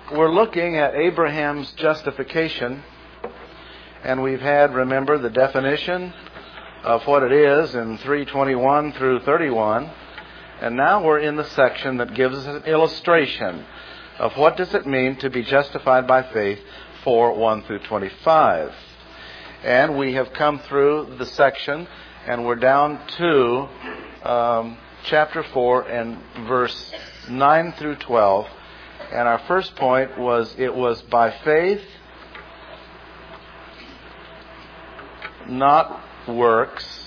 We're looking at Abraham's justification, and we've had, remember, the definition of what it is in 3:21 through 31, and now we're in the section that gives us an illustration of what does it mean to be justified by faith, 4:1 through 25. And we have come through the section, and we're down to chapter 4 and verse 9 through 12. And our first point was, it was by faith, not works.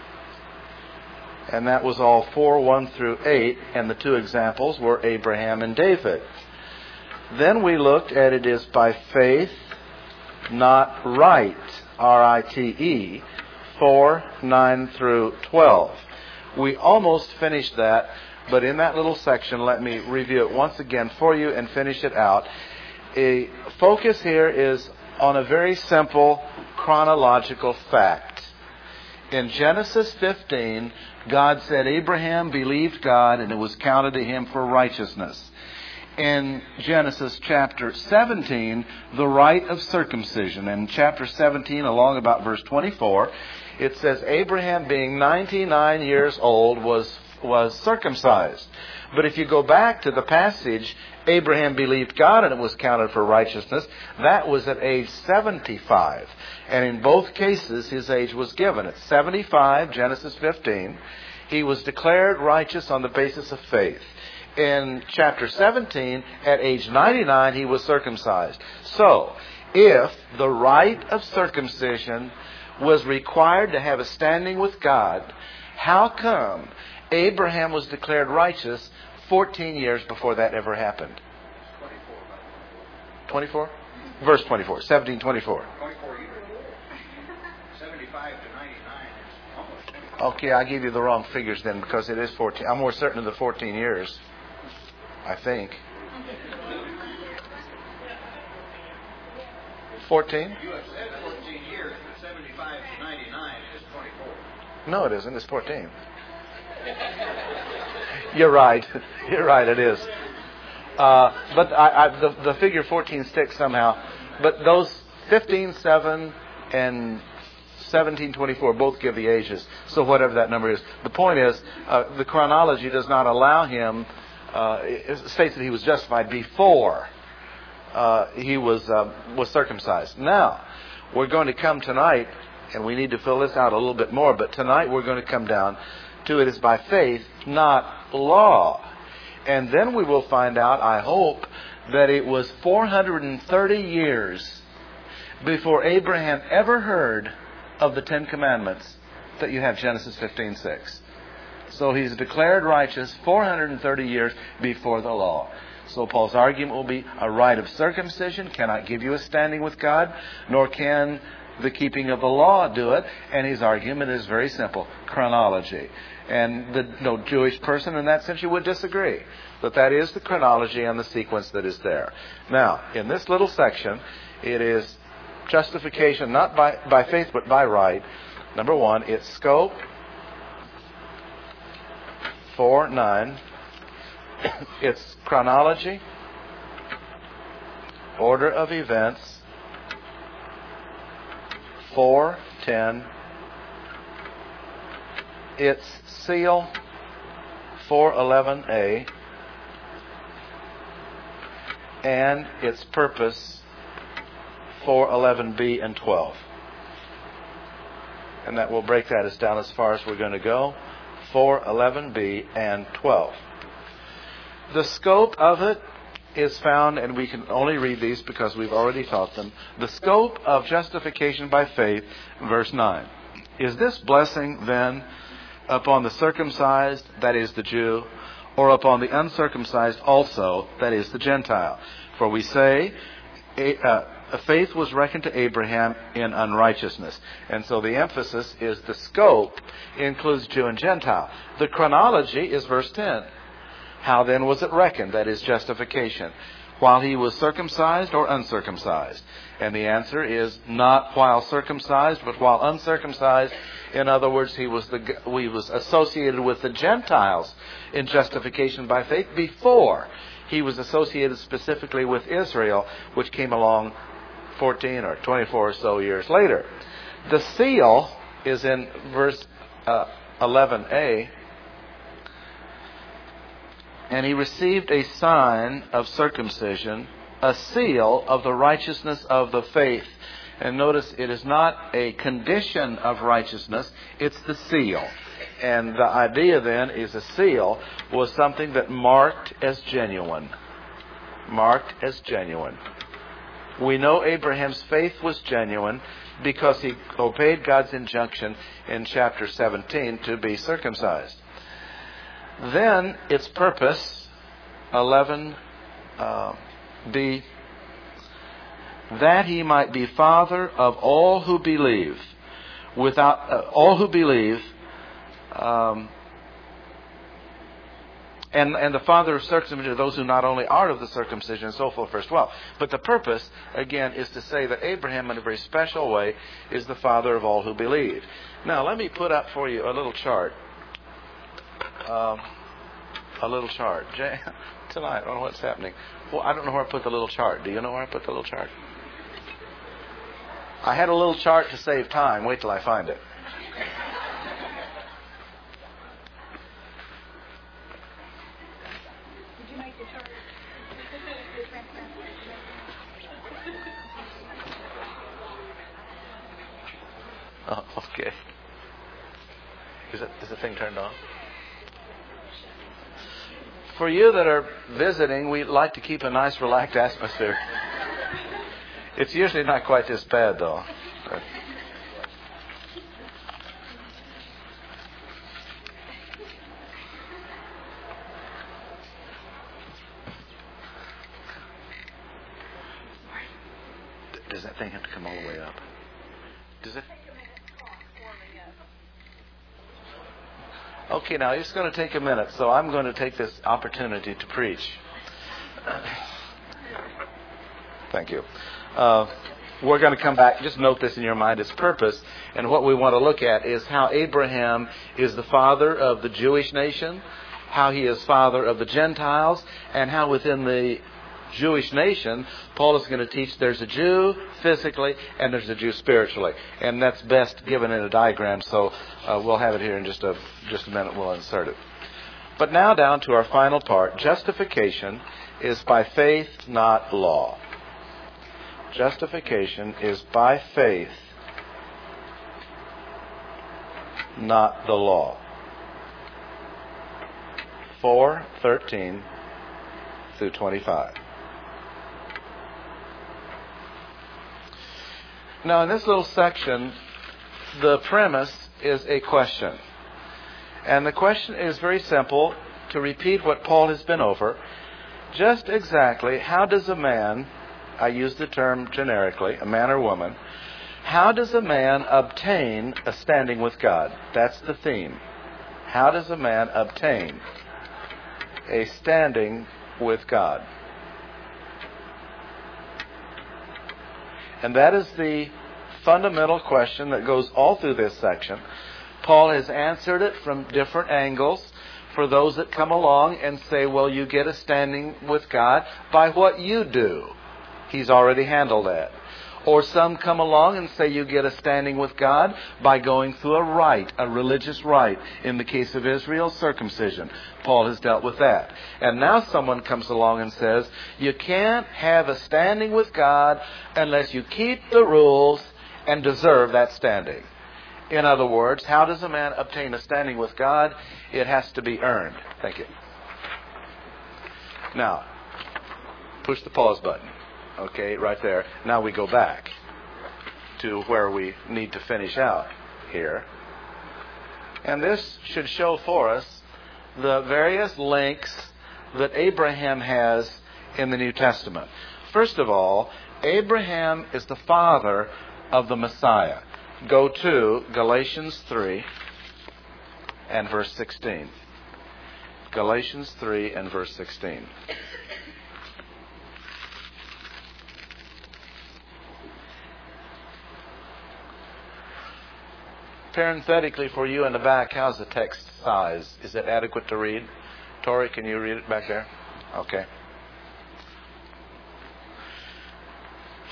And that was all 4:1 through 8. And the two examples were Abraham and David. Then we looked at it is by faith, not right. R-I-T-E. 4:9 through 12. We almost finished that. But in that little section, let me review it once again for you and finish it out. A focus here is on a very simple chronological fact. In Genesis 15, God said Abraham believed God and it was counted to him for righteousness. In Genesis chapter 17, the rite of circumcision. In chapter 17, along about verse 24, it says Abraham, being 99 years old, was circumcised. But if you go back to the passage, Abraham believed God and it was counted for righteousness, that was at age 75. And in both cases, his age was given. At 75, Genesis 15, he was declared righteous on the basis of faith. In chapter 17, at age 99, he was circumcised. So, if the rite of circumcision was required to have a standing with God, how come Abraham was declared righteous 14 years before that ever happened? 24? Verse 24. 17:24. 24 years. 75 to 99 is almost 24. Okay, I gave you the wrong figures then because it is 14. I'm more certain of the 14 years, I think. 14? You have said 14 years, but 75 to 99 is 24. No, it isn't. It's 14. You're right. You're right, it is. But the figure 14 sticks somehow. But those 15:7 and 17:24 both give the ages. So whatever that number is. The point is, the chronology does not allow him, it states that he was justified before he was circumcised. Now, we're going to come tonight, and we need to fill this out a little bit more, but tonight we're going to come down to it is by faith, not law. And then we will find out, I hope, that it was 430 years before Abraham ever heard of the Ten Commandments that you have Genesis 15:6. So he's declared righteous 430 years before the law. So Paul's argument will be a rite of circumcision cannot give you a standing with God, nor can the keeping of the law do it. And his argument is very simple: chronology. And no Jewish person in that sense you would disagree. But that is the chronology and the sequence that is there. Now, in this little section, it is justification not by faith but by right. Number one, its scope. 4:9. Its chronology. Order of events. 4:10. Its seal, 4:11a, and its purpose, 4:11b and 12. And that will break that as down as far as we're going to go, 4:11b and 12. The scope of it is found, and we can only read these because we've already taught them. The scope of justification by faith, verse 9. Is this blessing then upon the circumcised, that is the Jew, or upon the uncircumcised also, that is the Gentile? For we say, faith was reckoned to Abraham in unrighteousness. And so the emphasis is the scope includes Jew and Gentile. The chronology is verse 10. How then was it reckoned? That is justification. While he was circumcised or uncircumcised? And the answer is not while circumcised, but while uncircumcised. In other words, he was associated with the Gentiles in justification by faith before He was associated specifically with Israel, which came along 14 or 24 or so years later. The seal is in verse 11a. And he received a sign of circumcision, a seal of the righteousness of the faith. And notice, it is not a condition of righteousness, it's the seal. And the idea then is a seal was something that marked as genuine. Marked as genuine. We know Abraham's faith was genuine because he obeyed God's injunction in chapter 17 to be circumcised. Then its purpose, 11b, that he might be father of all who believe, and the father of circumcision are those who not only are of the circumcision and so forth, verse 12. But the purpose, again, is to say that Abraham, in a very special way, is the father of all who believe. Now, let me put up for you a little chart. Jay, tonight, I don't know what's happening. Well, I don't know where I put the little chart. Do you know where I put the little chart? I had a little chart to save time. Wait till I find it. Did you make the chart? Oh, okay. Is the thing turned on? For you that are visiting, we like to keep a nice, relaxed atmosphere. It's usually not quite this bad, though. Does that thing have to come all the way up? Does it? Okay, now it's going to take a minute, so I'm going to take this opportunity to preach. Thank you. We're going to come back. Just note this in your mind, its purpose. And what we want to look at is how Abraham is the father of the Jewish nation, how he is father of the Gentiles, and how within the Jewish nation, Paul is going to teach there's a Jew physically and there's a Jew spiritually. And that's best given in a diagram, so we'll have it here in just a minute. We'll insert it. But now down to our final part. Justification is by faith, not law. Justification is by faith, not the law. 4:13 through 25. Now, in this little section, the premise is a question. And the question is very simple. To repeat what Paul has been over, just exactly how does a man, I use the term generically, a man or woman, how does a man obtain a standing with God? That's the theme. How does a man obtain a standing with God? And that is the fundamental question that goes all through this section. Paul has answered it from different angles for those that come along and say, well, you get a standing with God by what you do. He's already handled that. Or some come along and say you get a standing with God by going through a rite, a religious rite. In the case of Israel, circumcision. Paul has dealt with that. And now someone comes along and says, you can't have a standing with God unless you keep the rules and deserve that standing. In other words, how does a man obtain a standing with God? It has to be earned. Thank you. Now, push the pause button. Okay, right there. Now we go back to where we need to finish out here. And this should show for us the various links that Abraham has in the New Testament. First of all, Abraham is the father of the Messiah. Go to Galatians 3 and verse 16. Galatians 3 and verse 16. Parenthetically for you in the back, how's the text size? Is it adequate to read? Tori, can you read it back there? Okay.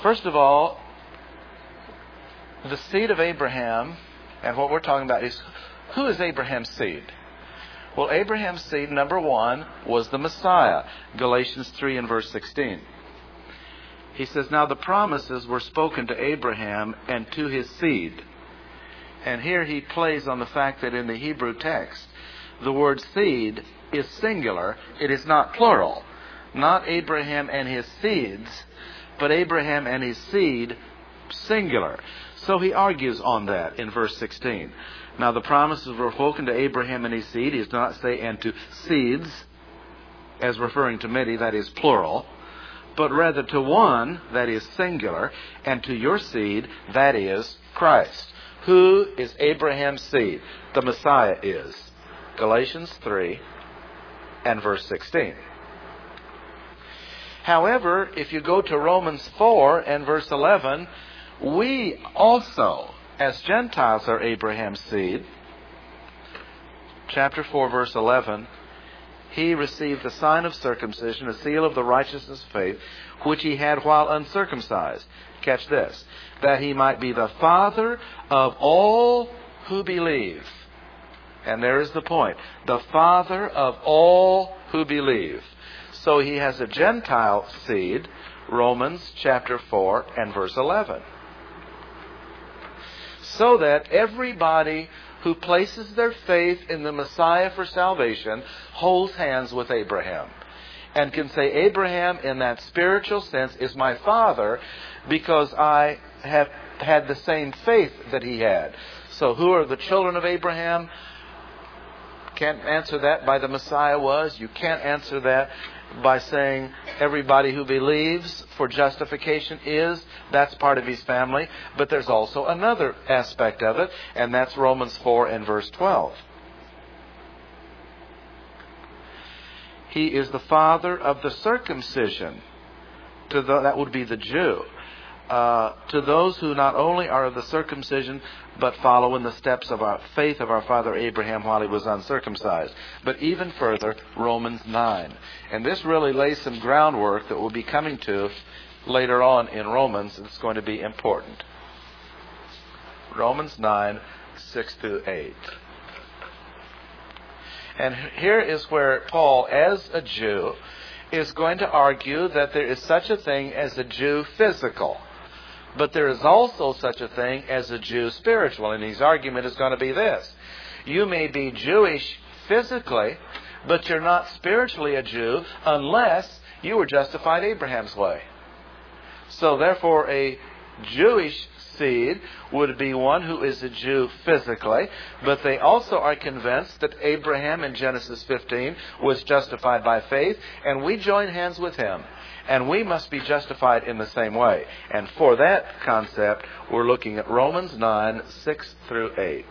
First of all, the seed of Abraham, and what we're talking about is, who is Abraham's seed? Well, Abraham's seed, number one, was the Messiah. Galatians 3 and verse 16. He says, now the promises were spoken to Abraham and to his seed. And here he plays on the fact that in the Hebrew text, the word seed is singular. It is not plural. Not Abraham and his seeds, but Abraham and his seed, singular. So he argues on that in verse 16. Now the promises were spoken to Abraham and his seed. He does not say, and to seeds, as referring to many, that is plural, but rather to one, that is singular, and to your seed, that is Christ. Who is Abraham's seed? The Messiah is. Galatians 3 and verse 16. However, if you go to Romans 4 and verse 11, we also, as Gentiles, are Abraham's seed. Chapter 4, verse 11. He received the sign of circumcision, a seal of the righteousness of faith, which he had while uncircumcised. Catch this. That he might be the father of all who believe. And there is the point. The father of all who believe. So he has a Gentile seed, Romans chapter 4 and verse 11. So that everybody who places their faith in the Messiah for salvation holds hands with Abraham. And can say, Abraham, in that spiritual sense, is my father because I have had the same faith that he had. So who are the children of Abraham? Can't answer that by the Messiah was. You can't answer that by saying everybody who believes for justification is. That's part of his family. But there's also another aspect of it, and that's Romans 4 and verse 12. He is the father of the circumcision. That would be the Jew. To those who not only are of the circumcision, but follow in the steps of our faith of our father Abraham while he was uncircumcised. But even further, Romans 9. And this really lays some groundwork that we'll be coming to later on in Romans. It's going to be important. Romans 9, 6 through 8. And here is where Paul, as a Jew, is going to argue that there is such a thing as a Jew physical. But there is also such a thing as a Jew spiritual. And his argument is going to be this. You may be Jewish physically, but you're not spiritually a Jew unless you were justified Abraham's way. So therefore a Jewish seed would be one who is a Jew physically, but they also are convinced that Abraham in Genesis 15 was justified by faith, and we join hands with him. And we must be justified in the same way. And for that concept, we're looking at Romans 9, 6 through 8.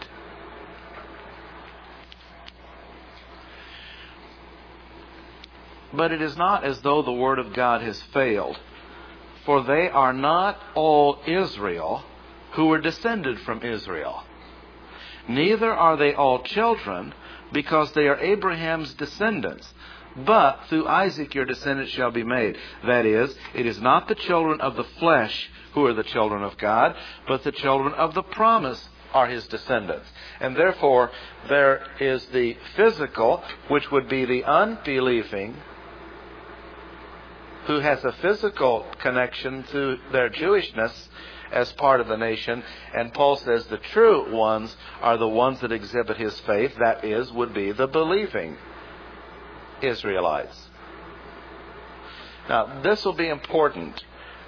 But it is not as though the word of God has failed. For they are not all Israel who were descended from Israel. Neither are they all children, because they are Abraham's descendants. But through Isaac your descendants shall be made. That is, it is not the children of the flesh who are the children of God, but the children of the promise are his descendants. And therefore, there is the physical, which would be the unbelieving, who has a physical connection to their Jewishness as part of the nation. And Paul says the true ones are the ones that exhibit his faith. That is, would be the believing Israelites. Now, this will be important.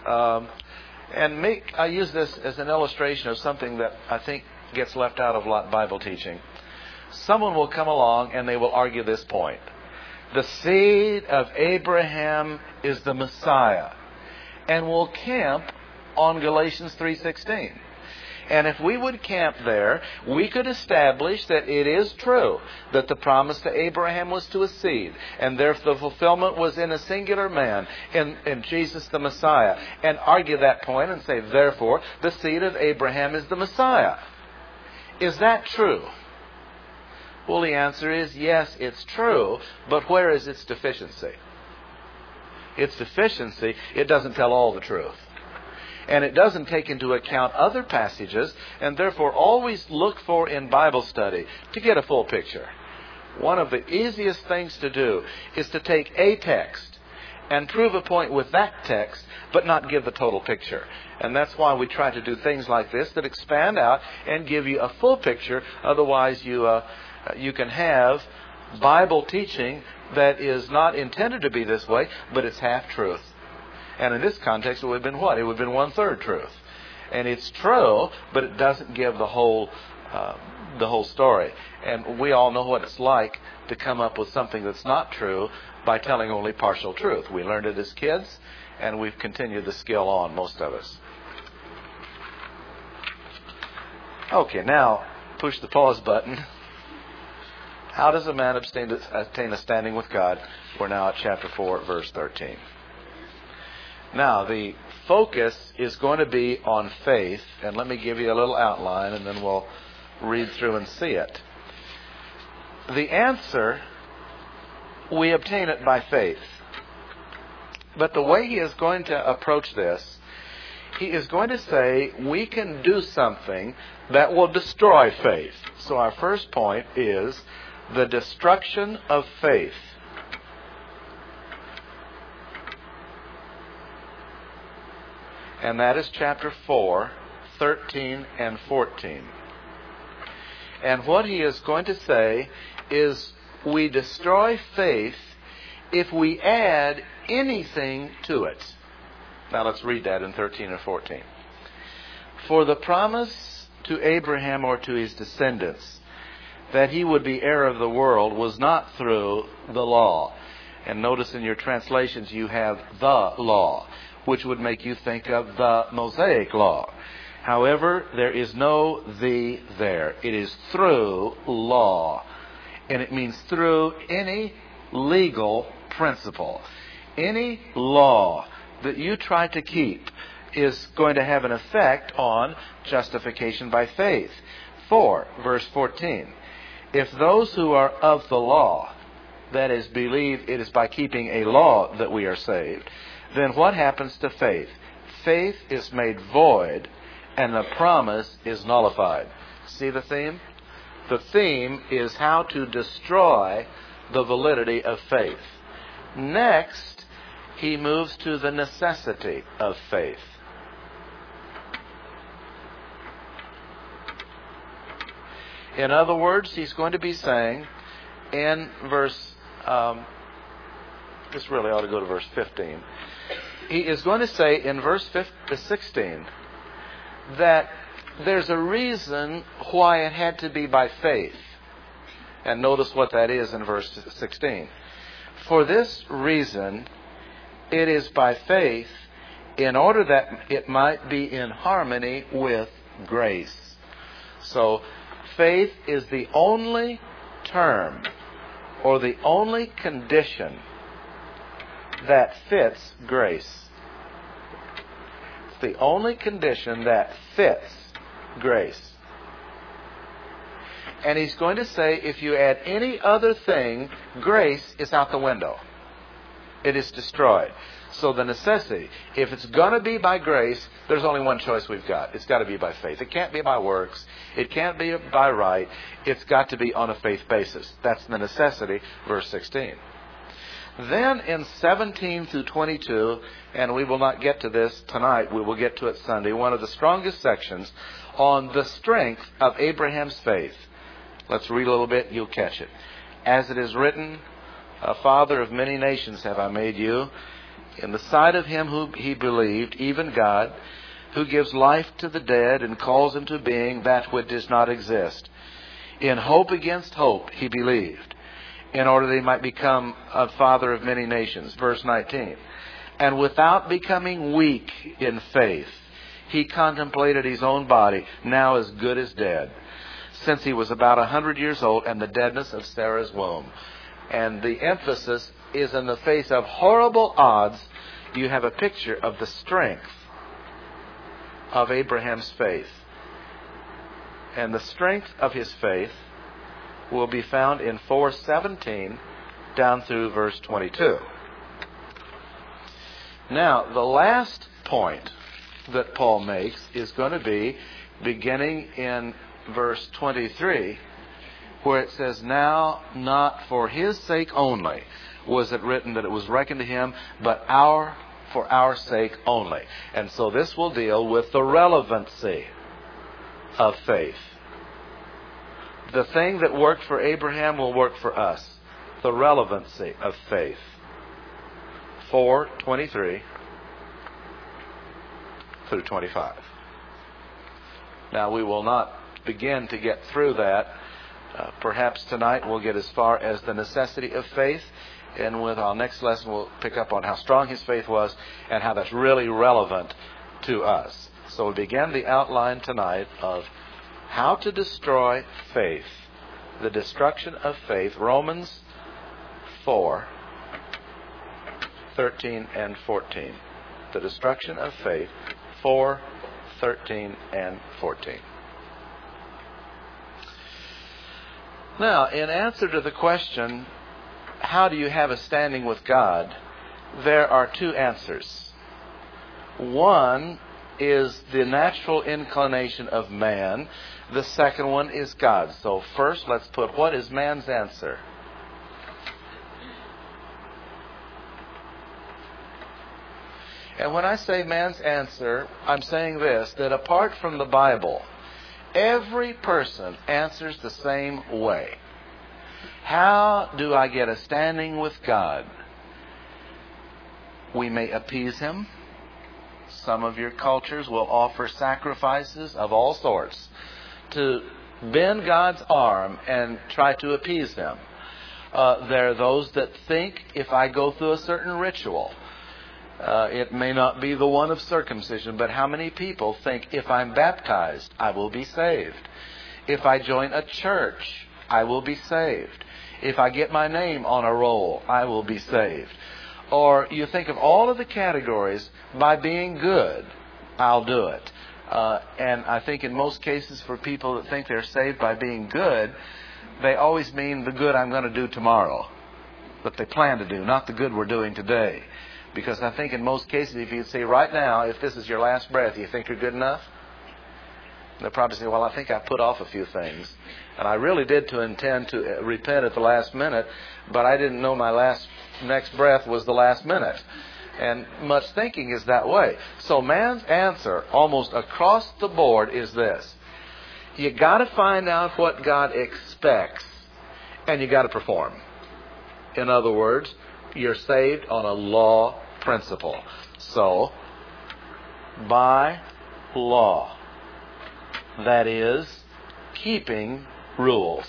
I use this as an illustration of something that I think gets left out of a lot of Bible teaching. Someone will come along and they will argue this point. The seed of Abraham is the Messiah. And will camp on Galatians 3:16. And if we would camp there, we could establish that it is true that the promise to Abraham was to a seed, and therefore the fulfillment was in a singular man, in Jesus the Messiah, and argue that point and say, therefore, the seed of Abraham is the Messiah. Is that true? Well, the answer is yes, it's true, but where is its deficiency? Its deficiency, it doesn't tell all the truth. And it doesn't take into account other passages, and therefore always look for in Bible study to get a full picture. One of the easiest things to do is to take a text and prove a point with that text, but not give the total picture. And that's why we try to do things like this that expand out and give you a full picture. Otherwise, you can have Bible teaching that is not intended to be this way, but it's half truth. And in this context, it would have been what? It would have been 1/3 truth. And it's true, but it doesn't give the whole story. And we all know what it's like to come up with something that's not true by telling only partial truth. We learned it as kids, and we've continued the skill on, most of us. Okay, now push the pause button. How does a man attain a standing with God? We're now at chapter 4, verse 13. Now, the focus is going to be on faith, and let me give you a little outline, and then we'll read through and see it. The answer, we obtain it by faith. But the way he is going to approach this, he is going to say we can do something that will destroy faith. So our first point is the destruction of faith. And that is chapter 4, 13 and 14. And what he is going to say is we destroy faith if we add anything to it. Now let's read that in 13 and 14. For the promise to Abraham or to his descendants that he would be heir of the world was not through the law. And notice in your translations you have the law, which would make you think of the Mosaic law. However, there is no the there. It is through law. And it means through any legal principle. Any law that you try to keep is going to have an effect on justification by faith. For, verse 14, if those who are of the law, that is, believe it is by keeping a law that we are saved, then what happens to faith? Faith is made void, and the promise is nullified. See the theme? The theme is how to destroy the validity of faith. Next, he moves to the necessity of faith. In other words, he's going to be saying in verse, this really ought to go to verse 15. He is going to say in verse 16 that there's a reason why it had to be by faith. And notice what that is in verse 16. For this reason, it is by faith in order that it might be in harmony with grace. So, faith is the only term or the only condition that fits grace. It's the only condition that fits grace. And he's going to say if you add any other thing, grace is out the window. It is destroyed. So the necessity, if it's going to be by grace, there's only one choice we've got. It's got to be by faith. It can't be by works. It can't be by right. It's got to be on a faith basis. That's the necessity, verse 16. Then in 17 through 22, and we will not get to this tonight, we will get to it Sunday, one of the strongest sections on the strength of Abraham's faith. Let's read a little bit, you'll catch it. As it is written, a father of many nations have I made you, in the sight of him who he believed, even God, who gives life to the dead and calls into being that which does not exist. In hope against hope he believed, in order that he might become a father of many nations. Verse 19. And without becoming weak in faith, he contemplated his own body, now as good as dead, since he was about 100 years old, and the deadness of Sarah's womb. And the emphasis is in the face of horrible odds, you have a picture of the strength of Abraham's faith. And the strength of his faith will be found in 4:17 down through verse 22. Now, the last point that Paul makes is going to be beginning in verse 23, where it says, "Now not for his sake only was it written that it was reckoned to him, but for our sake only." And so this will deal with the relevancy of faith. The thing that worked for Abraham will work for us. The relevancy of faith. 4:23 through 25. Now we will not begin to get through that. Perhaps tonight we'll get as far as the necessity of faith, and with our next lesson we'll pick up on how strong his faith was and how that's really relevant to us. So we begin the outline tonight of how to destroy faith. The destruction of faith. Romans 4:13 and 14. The destruction of faith. 4:13 and 14. Now, in answer to the question, how do you have a standing with God? There are two answers. One is the natural inclination of man. The second one is God's. So first, let's put, what is man's answer? And when I say man's answer, I'm saying this, that apart from the Bible, every person answers the same way. How do I get a standing with God? We may appease him. Some of your cultures will offer sacrifices of all sorts to bend God's arm and try to appease him. There are those that think if I go through a certain ritual, it may not be the one of circumcision, but how many people think if I'm baptized, I will be saved? If I join a church, I will be saved. If I get my name on a roll, I will be saved. Or you think of all of the categories, by being good, I'll do it. And I think in most cases for people that think they're saved by being good, they always mean the good I'm going to do tomorrow, that they plan to do, not the good we're doing today. Because I think in most cases, if you say right now, if this is your last breath, you think you're good enough? They'll probably say, well, I think I put off a few things. And I really did intend to repent at the last minute, but I didn't know my next breath was the last minute. And much thinking is that way. So man's answer, almost across the board, is this. You got to find out what God expects, and you got to perform. In other words, you're saved on a law principle. So, by law, that is, keeping rules.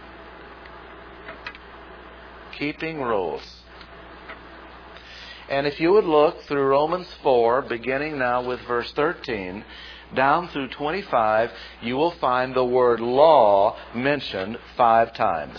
Keeping rules. And if you would look through Romans 4, beginning now with verse 13, down through 25, you will find the word law mentioned 5 times.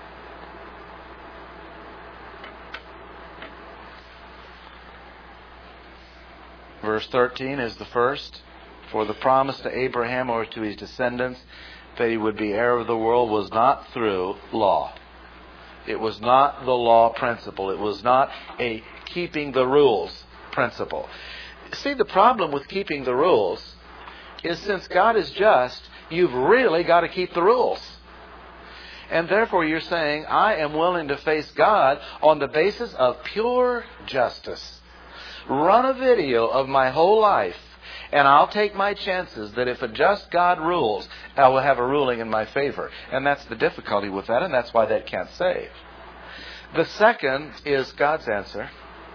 Verse 13 is the first. For the promise to Abraham or to his descendants that he would be heir of the world was not through law. It was not the law principle. It was not a keeping the rules principle. See, the problem with keeping the rules is since God is just, you've really got to keep the rules. And therefore you're saying, I am willing to face God on the basis of pure justice. Run a video of my whole life, and I'll take my chances that if a just God rules, I will have a ruling in my favor. And that's the difficulty with that, and that's why that can't save. The second is God's answer.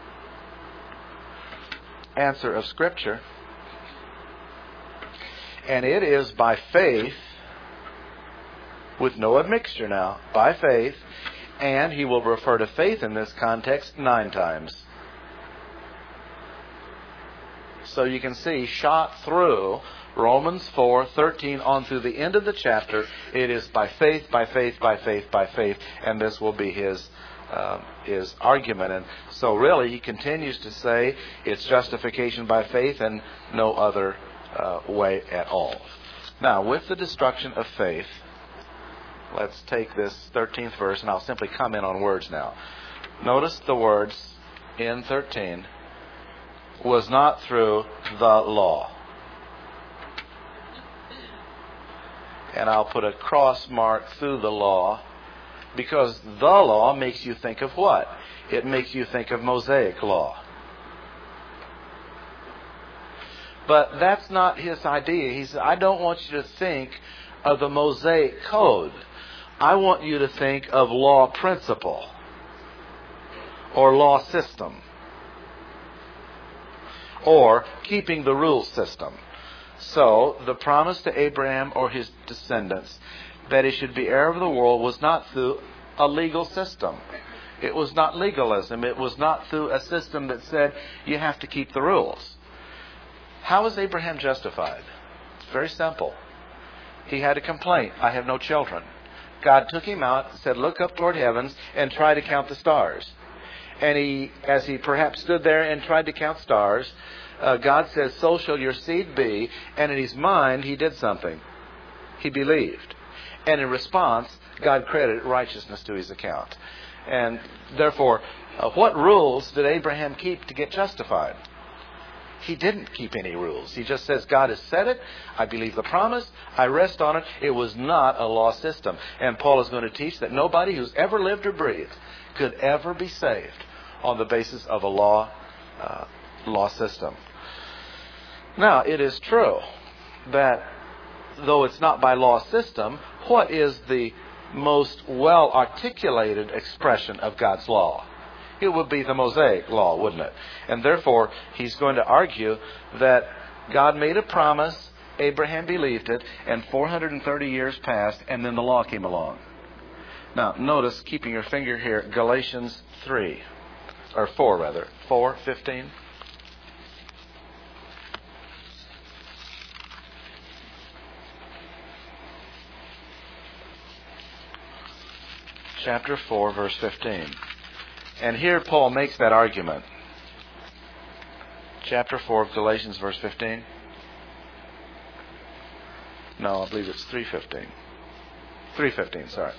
Answer of Scripture. And it is by faith, with no admixture now, by faith, and he will refer to faith in this context 9 times. So you can see, shot through Romans 4:13 on through the end of the chapter, it is by faith, by faith, by faith, by faith, and this will be his argument. And so really he continues to say it's justification by faith and no other way at all. Now, with the destruction of faith, let's take this 13th verse, and I'll simply comment on words now. Notice the words in 13. was not through the law. And I'll put a cross mark through the law, because the law makes you think of what? It makes you think of Mosaic law. But that's not his idea. He said, I don't want you to think of the Mosaic code. I want you to think of law principle or law system or keeping the rules system. So the promise to Abraham or his descendants that he should be heir of the world was not through a legal system. It was not legalism. It was not through a system that said you have to keep the rules. How was Abraham justified? It's very simple. He had a complaint. I have no children. God took him out and said, look up toward heavens and try to count the stars. And as he perhaps stood there and tried to count stars, God says, so shall your seed be. And in his mind, he did something. He believed. And in response, God credited righteousness to his account. And therefore, what rules did Abraham keep to get justified? He didn't keep any rules. He just says, God has said it. I believe the promise. I rest on it. It was not a law system. And Paul is going to teach that nobody who's ever lived or breathed could ever be saved on the basis of a law system. Now, it is true that though it's not by law system, what is the most well-articulated expression of God's law? It would be the Mosaic law, wouldn't it? And therefore, he's going to argue that God made a promise, Abraham believed it, and 430 years passed, and then the law came along. Now, notice, keeping your finger here, Galatians 4:15. Chapter 4, verse 15. And here Paul makes that argument. Chapter 4 of Galatians, verse 15. No, I believe it's 3:15. 3:15, sorry.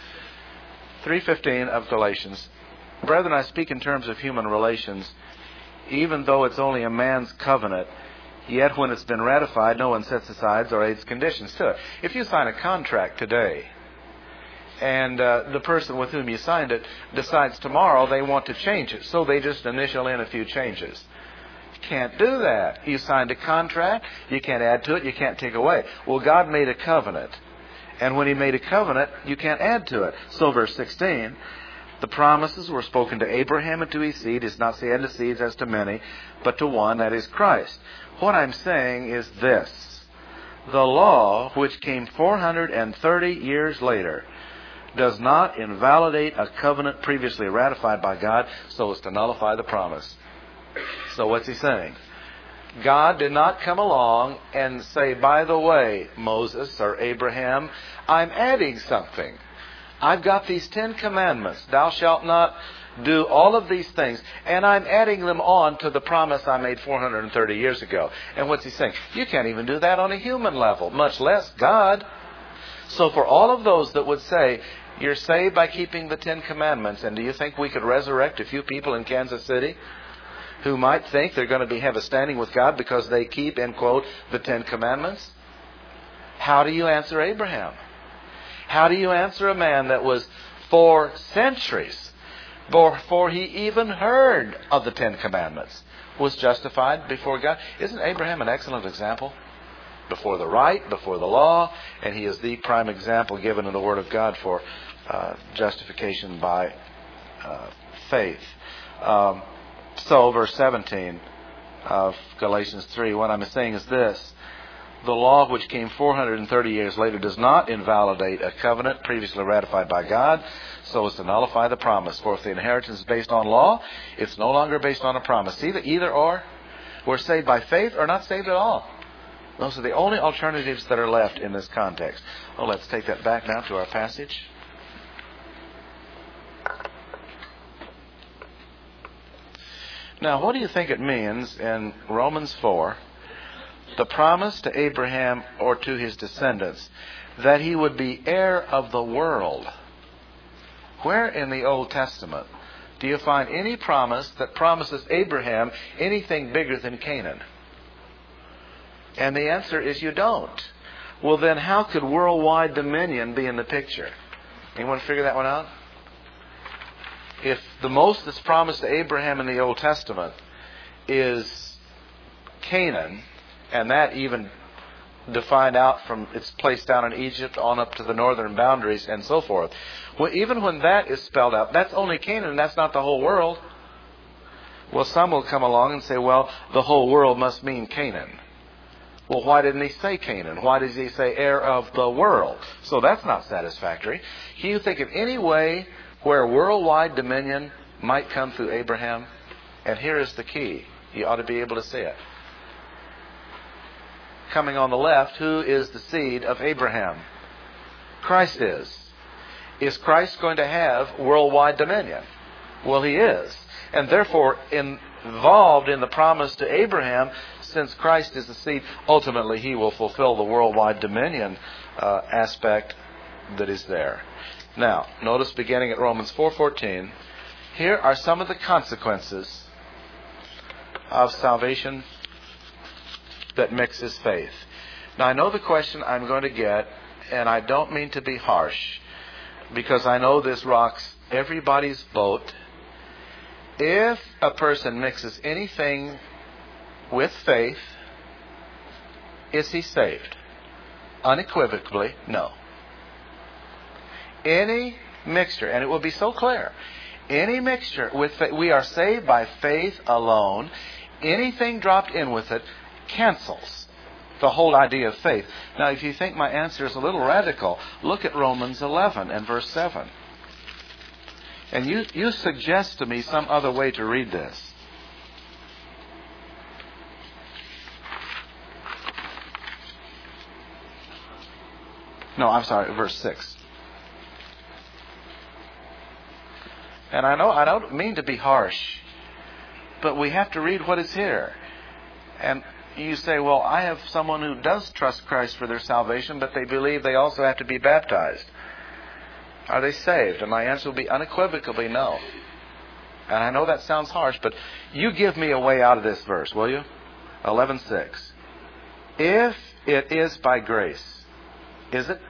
3:15 of Galatians. Brethren, I speak in terms of human relations. Even though it's only a man's covenant, yet when it's been ratified, no one sets aside or adds conditions to it. If you sign a contract today, and the person with whom you signed it decides tomorrow they want to change it, so they just initial in a few changes. You can't do that. You signed a contract, you can't add to it, you can't take away. Well, God made a covenant, and when He made a covenant, you can't add to it. So verse 16, the promises were spoken to Abraham and to his seed, is not said to seeds as to many, but to one, that is Christ. What I'm saying is this: the law, which came 430 years later, does not invalidate a covenant previously ratified by God so as to nullify the promise. So what's he saying? God did not come along and say, by the way, Moses or Abraham, I'm adding something. I've got these 10 commandments. Thou shalt not do all of these things, and I'm adding them on to the promise I made 430 years ago. And what's he saying? You can't even do that on a human level, much less God. So for all of those that would say, you're saved by keeping the 10 commandments, and do you think we could resurrect a few people in Kansas City who might think they're going to have a standing with God because they keep, end quote, the 10 commandments? How do you answer Abraham? How do you answer a man that was for centuries, before he even heard of the 10 commandments, was justified before God? Isn't Abraham an excellent example? Before the right, before the law, and he is the prime example given in the Word of God for justification by faith. So, verse 17 of Galatians 3, what I'm saying is this: the law, which came 430 years later, does not invalidate a covenant previously ratified by God so as to nullify the promise. For if the inheritance is based on law, it's no longer based on a promise. Either or. We're saved by faith or not saved at all. Those are the only alternatives that are left in this context. Well, let's take that back now to our passage. Now, what do you think it means in Romans 4, the promise to Abraham or to his descendants that he would be heir of the world? Where in the Old Testament do you find any promise that promises Abraham anything bigger than Canaan? And the answer is you don't. Well, then how could worldwide dominion be in the picture? Anyone figure that one out? If the most that's promised to Abraham in the Old Testament is Canaan, and that even defined out from its place down in Egypt on up to the northern boundaries and so forth. Well, even when that is spelled out, that's only Canaan, that's not the whole world. Well, some will come along and say, well, the whole world must mean Canaan. Well, why didn't he say Canaan? Why does he say heir of the world? So that's not satisfactory. Can you think of any way where worldwide dominion might come through Abraham? And here is the key. You ought to be able to see it. Coming on the left, who is the seed of Abraham? Christ is. Is Christ going to have worldwide dominion? Well, he is. And therefore, involved in the promise to Abraham, since Christ is the seed, ultimately he will fulfill the worldwide dominion aspect that is there. Now, notice beginning at Romans 4:14, here are some of the consequences of salvation that mixes faith. Now, I know the question I'm going to get, and I don't mean to be harsh, because I know this rocks everybody's boat. If a person mixes anything with faith, is he saved? Unequivocally, no. Any mixture, and it will be so clear, any mixture with faith, we are saved by faith alone. Anything dropped in with it cancels the whole idea of faith. Now, if you think my answer is a little radical, look at Romans 11 and verse 7. And you suggest to me some other way to read this. No, I'm sorry, verse 6. And I know I don't mean to be harsh, but we have to read what is here. And you say, well, I have someone who does trust Christ for their salvation, but they believe they also have to be baptized. Are they saved? And my answer will be unequivocally no. And I know that sounds harsh, but you give me a way out of this verse, will you? 11:6. If it is by grace, is it?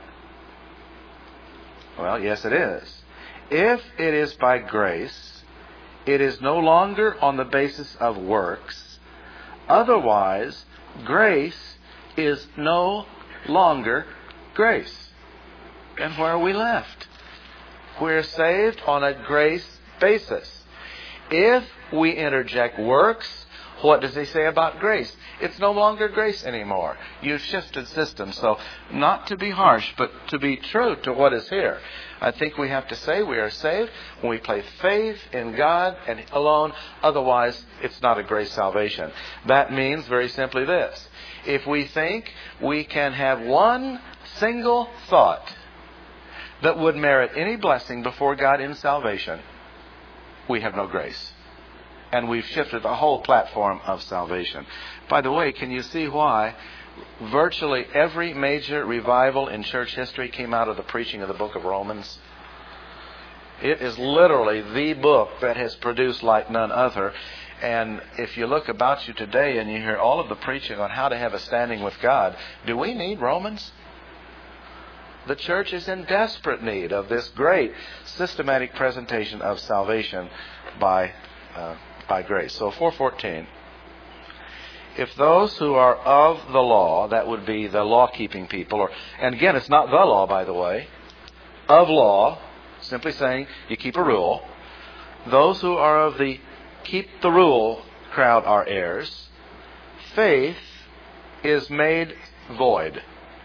Well, yes, it is. If it is by grace, it is no longer on the basis of works. Otherwise, grace is no longer grace. And where are we left? We're saved on a grace basis. If we interject works, what does he say about grace? It's no longer grace anymore. You've shifted systems. So, not to be harsh, but to be true to what is here. I think we have to say we are saved when we place faith in God and alone. Otherwise, it's not a grace salvation. That means very simply this. If we think we can have one single thought that would merit any blessing before God in salvation, we have no grace. And we've shifted the whole platform of salvation. By the way, can you see why virtually every major revival in church history came out of the preaching of the book of Romans? It is literally the book that has produced like none other. And if you look about you today and you hear all of the preaching on how to have a standing with God, do we need Romans? The church is in desperate need of this great systematic presentation of salvation by grace. So 4:14. If those who are of the law, that would be the law-keeping people, and again, it's not the law, by the way, of law, simply saying you keep a rule. Those who are of the keep the rule crowd are heirs. Faith is made void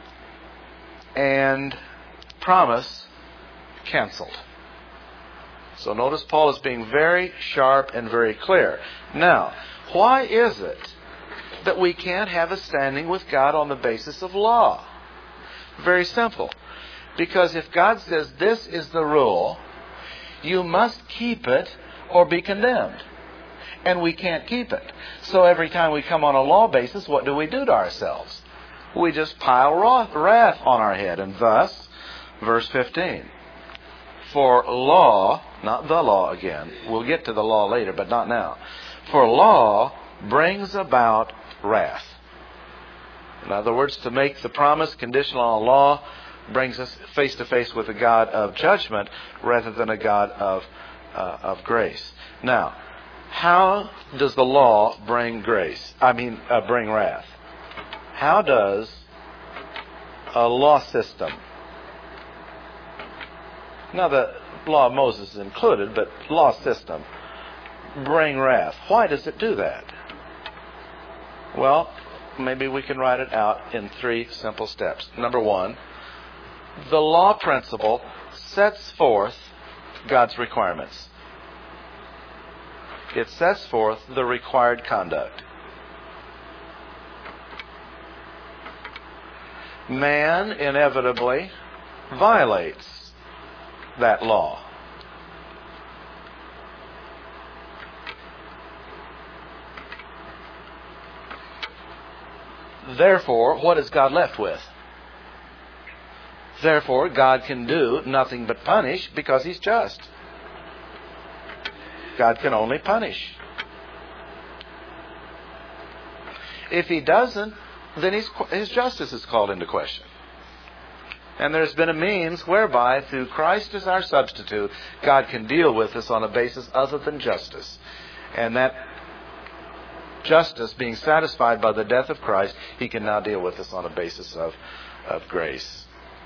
and promise canceled. So notice Paul is being very sharp and very clear. Now, why is it that we can't have a standing with God on the basis of law? Very simple. Because if God says this is the rule, you must keep it or be condemned. And we can't keep it. So every time we come on a law basis, what do we do to ourselves? We just pile wrath on our head. And thus, verse 15. For law, not the law again, we'll get to the law later, but not now. For law brings about wrath. In other words, to make the promise conditional on law brings us face to face with a God of judgment rather than a God of grace. Now, how does the law bring grace? Bring wrath. How does a law system, now the law of Moses is included, but law system, bring wrath? Why does it do that? Well, maybe we can write it out in 3 simple steps. Number 1, the law principle sets forth God's requirements. It sets forth the required conduct. Man inevitably violates that law. Therefore, what is God left with? Therefore, God can do nothing but punish because He's just. God can only punish. If He doesn't, then His justice is called into question. And there's been a means whereby, through Christ as our substitute, God can deal with us on a basis other than justice. And that justice being satisfied by the death of Christ, He can now deal with us on a basis of grace.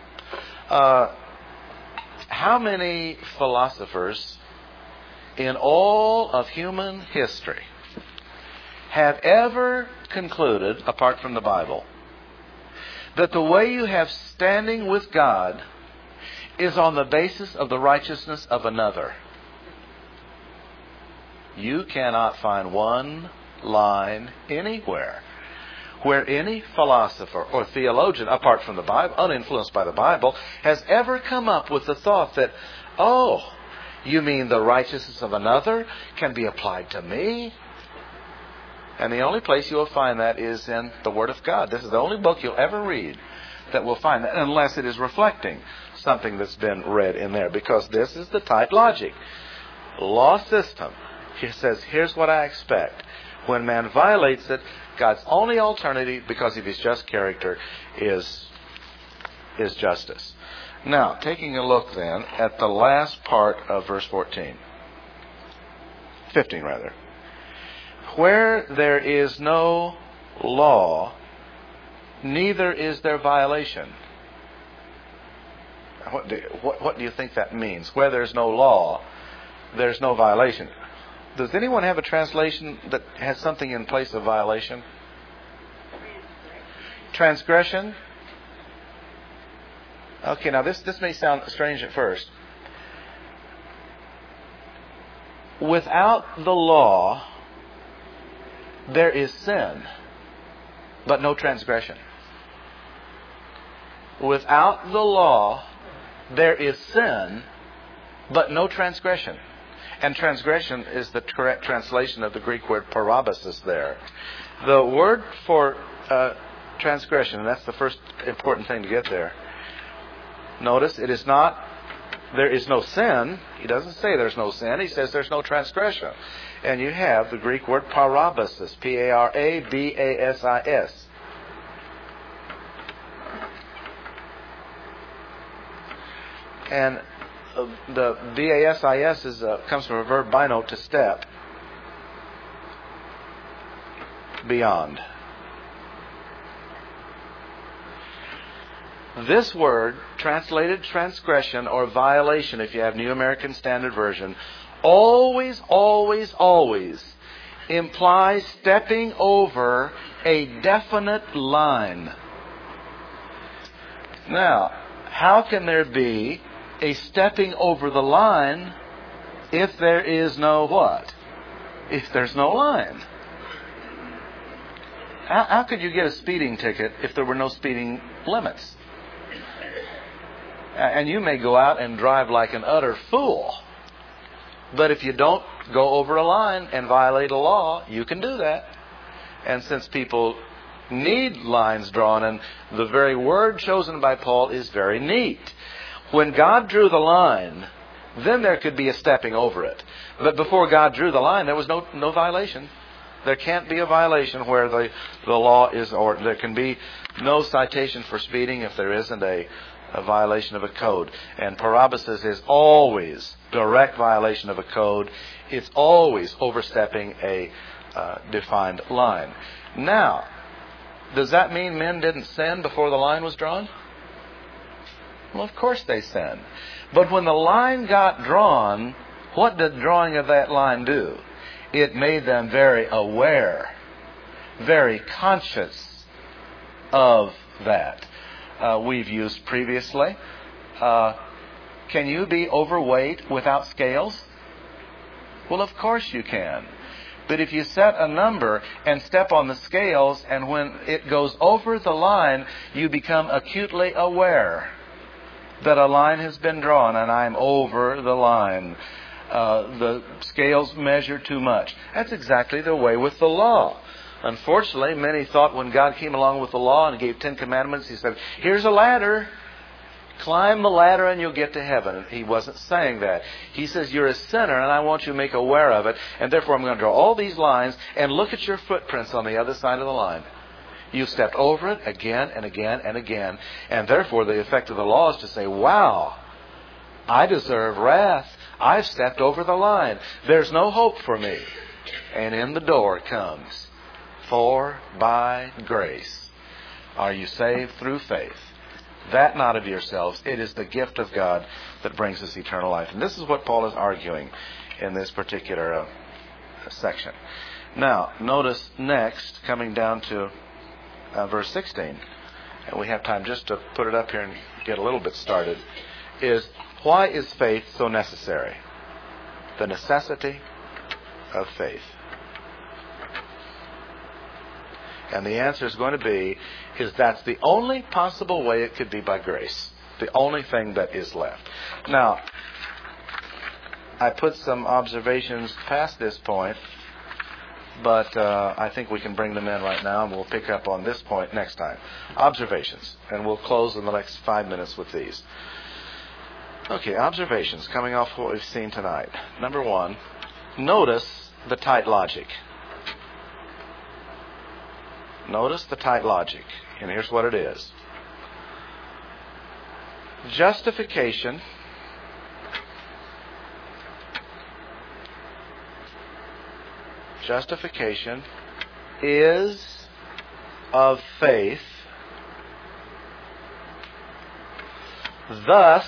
How many philosophers in all of human history have ever concluded, apart from the Bible, that the way you have standing with God is on the basis of the righteousness of another? You cannot find one line anywhere where any philosopher or theologian, apart from the Bible, uninfluenced by the Bible, has ever come up with the thought that, oh, you mean the righteousness of another can be applied to me? And the only place you will find that is in the Word of God. This is the only book you'll ever read that will find that, unless it is reflecting something that's been read in there, because this is the tight logic. Law system. He says, here's what I expect. When man violates it, God's only alternative, because of His just character, is justice. Now, taking a look then at the last part of verse 15 rather. Where there is no law, neither is there violation. What do you think that means? Where there's no law, there's no violation. Does anyone have a translation that has something in place of violation? Transgression? Okay, now this may sound strange at first. Without the law, there is sin, but no transgression. Without the law, there is sin, but no transgression. And transgression is the correct translation of the Greek word parabasis there. The word for transgression, and that's the first important thing to get there. Notice, it is not, there is no sin. He doesn't say there's no sin. He says there's no transgression. And you have the Greek word parabasis, P-A-R-A-B-A-S-I-S. And the B-A-S-I-S comes from a verb binote, to step beyond. This word, translated transgression or violation, if you have New American Standard Version, always implies stepping over a definite line. Now, how can there be a stepping over the line if there is no what? If there's no line. How could you get a speeding ticket if there were no speeding limits? And you may go out and drive like an utter fool. But if you don't go over a line and violate a law, you can do that. And since people need lines drawn, and the very word chosen by Paul is very neat. When God drew the line then there could be a stepping over it. But before God drew the line, there was no violation. There can't be a violation where the law is, or there can be no citation for speeding if there isn't a violation of a code. And parabasis is always direct violation of a code. It's always overstepping a defined line. Now, does that mean men didn't sin before the line was drawn? Well, of course they sinned. But when the line got drawn, what did drawing of that line do? It made them very aware, very conscious of that. We've used previously. Can you be overweight without scales? Well, of course you can. But if you set a number and step on the scales, and when it goes over the line, you become acutely aware that a line has been drawn and I'm over the line. The scales measure too much. That's exactly the way with the law. Unfortunately, many thought when God came along with the law and gave 10 commandments, He said, here's a ladder. Climb the ladder and you'll get to heaven. He wasn't saying that. He says, you're a sinner and I want you to make aware of it. And therefore I'm going to draw all these lines and look at your footprints on the other side of the line. You've stepped over it again and again and again. And therefore the effect of the law is to say, wow, I deserve wrath. I've stepped over the line. There's no hope for me. And in the door comes, for by grace are you saved through faith. That not of yourselves. It is the gift of God that brings us eternal life. And this is what Paul is arguing in this particular section. Now, notice next, coming down to verse 16, and we have time just to put it up here and get a little bit started, is why is faith so necessary? The necessity of faith. And the answer is going to be, is that's the only possible way it could be by grace. The only thing that is left. Now, I put some observations past this point, but I think we can bring them in right now, and we'll pick up on this point next time. Observations. And we'll close in the next 5 minutes with these. Okay, observations coming off what we've seen tonight. Number one, notice the tight logic. Notice the tight logic. And here's what it is. Justification is of faith, thus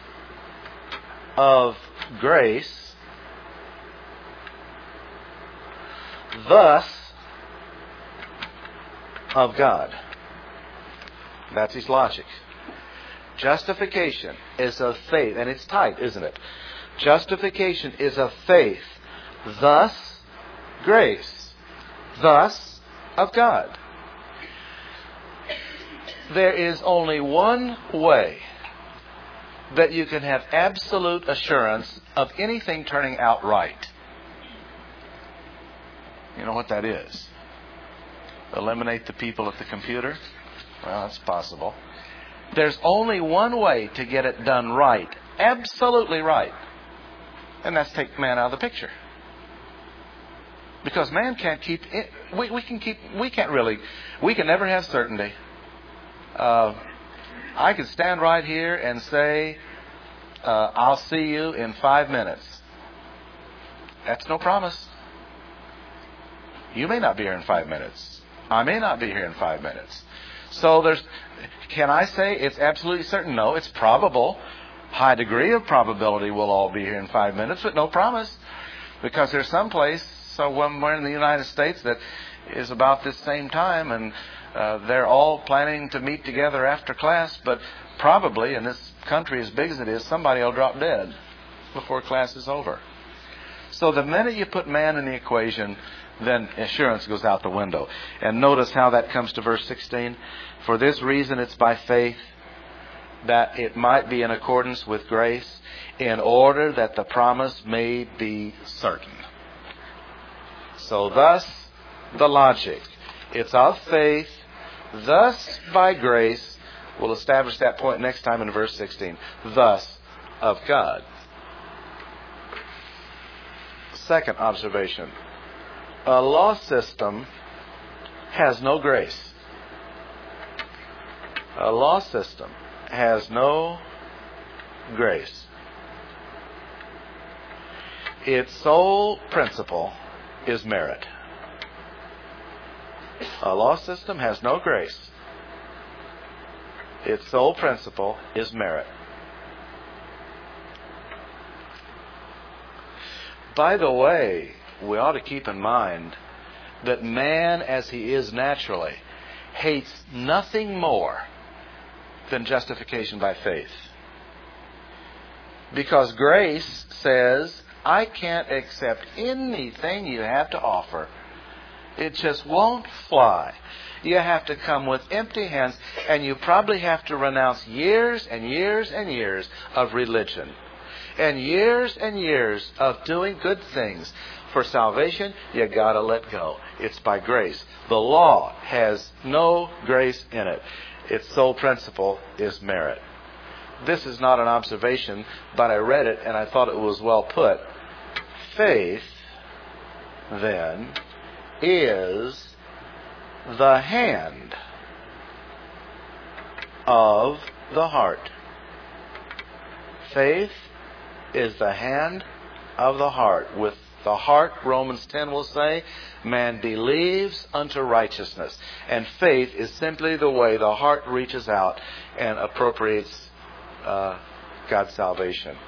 of grace, thus of God. That's his logic. Justification is of faith, and it's tight, isn't it? Justification is of faith, thus grace, thus of God. There is only one way that you can have absolute assurance of anything turning out right. You know what that is? Eliminate the people at the computer? Well, that's possible. There's only one way to get it done right, absolutely right, and that's take man out of the picture. Because man can't keep it. We can never have certainty. I could stand right here and say, I'll see you in 5 minutes. That's no promise. You may not be here in 5 minutes. I may not be here in 5 minutes. So can I say it's absolutely certain? No, it's probable. High degree of probability we'll all be here in 5 minutes, but no promise. Because there's some place somewhere in the United States that is about this same time, and they're all planning to meet together after class, but probably, in this country as big as it is, somebody will drop dead before class is over. So the minute you put man in the equation, then assurance goes out the window. And notice how that comes to verse 16. For this reason it's by faith, that it might be in accordance with grace, in order that the promise may be certain. So thus, the logic. It's of faith, thus by grace. We'll establish that point next time in verse 16. Thus, of God. Second observation. A law system has no grace. A law system has no grace. Its sole principle is merit. A law system has no grace. Its sole principle is merit. By the way, we ought to keep in mind that man, as he is naturally, hates nothing more than justification by faith. Because grace says, I can't accept anything you have to offer. It just won't fly. You have to come with empty hands, and you probably have to renounce years and years and years of religion, and years of doing good things. For salvation, you gotta let go. It's by grace. The law has no grace in it. Its sole principle is merit. This is not an observation, but I read it and I thought it was well put. Faith, then, is the hand of the heart. Faith is the hand of the heart. With the heart, Romans 10 will say, man believes unto righteousness. And faith is simply the way the heart reaches out and appropriates God's salvation.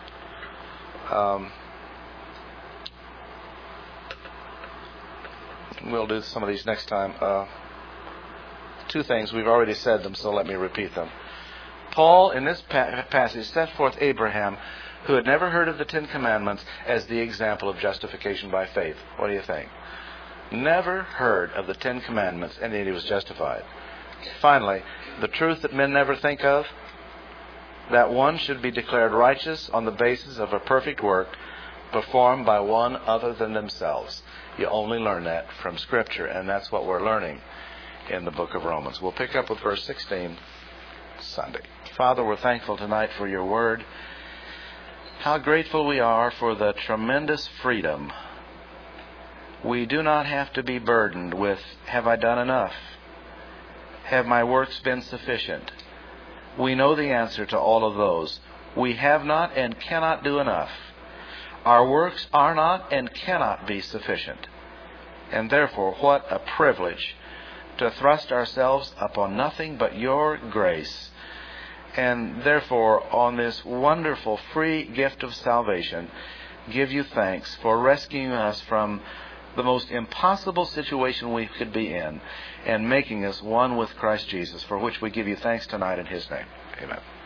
We'll do some of these next time. Two things, we've already said them, so let me repeat them. Paul, in this passage, set forth Abraham, who had never heard of the Ten Commandments, as the example of justification by faith. What do you think? Never heard of the Ten Commandments, and yet he was justified. Finally, the truth that men never think of, that one should be declared righteous on the basis of a perfect work performed by one other than themselves. You only learn that from Scripture, and that's what we're learning in the book of Romans. We'll pick up with verse 16 Sunday. Father, we're thankful tonight for your word. How grateful we are for the tremendous freedom. We do not have to be burdened with, have I done enough? Have my works been sufficient? We know the answer to all of those. We have not and cannot do enough. Our works are not and cannot be sufficient. And therefore, what a privilege to thrust ourselves upon nothing but your grace. And therefore, on this wonderful free gift of salvation, give you thanks for rescuing us from the most impossible situation we could be in and making us one with Christ Jesus, for which we give you thanks tonight in his name. Amen.